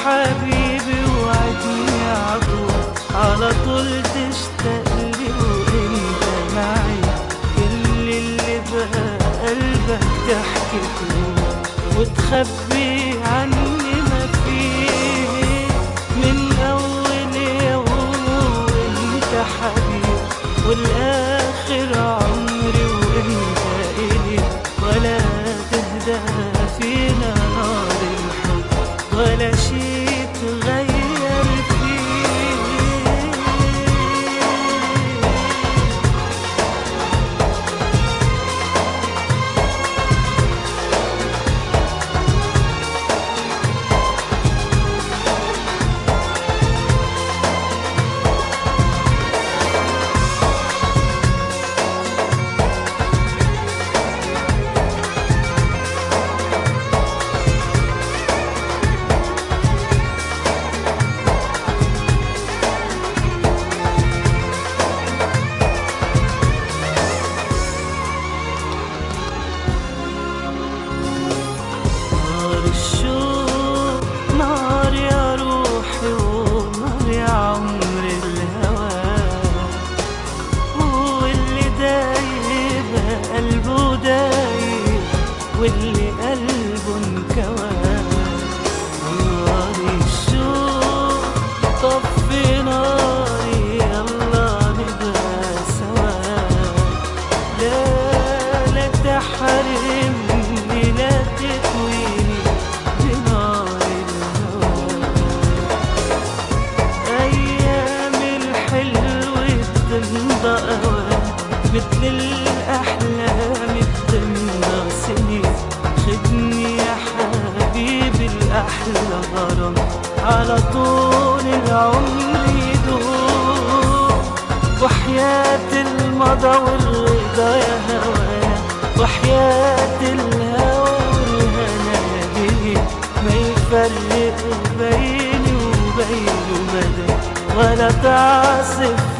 حبيبي وعدني عطول على طول تشتاقلي وانت معي، كل اللي بقلبك تحكي وتخبي عني ما فيه، من أول يوم وانت حبيبي والآخر عمري وانت إلي، ولا تهدى فينا نار الحب ولا شي تغير فيه. واللي قلبه انكوى نار الشوق طفي ناري، يلا نبقى سوا، لا تحرمني لا تكويني بنار الهوى. أيام الحلوة بتمضى أوام مثل الأحلام بتمضى سنين، خدني يا حبيبي الأحلى غرام على طول العمر يدوم، وحياة المضى والرضا يا هوانا، وحياة الهوى والهنا بيه، ما يفرق بيني وبينه مدى ولا تعصف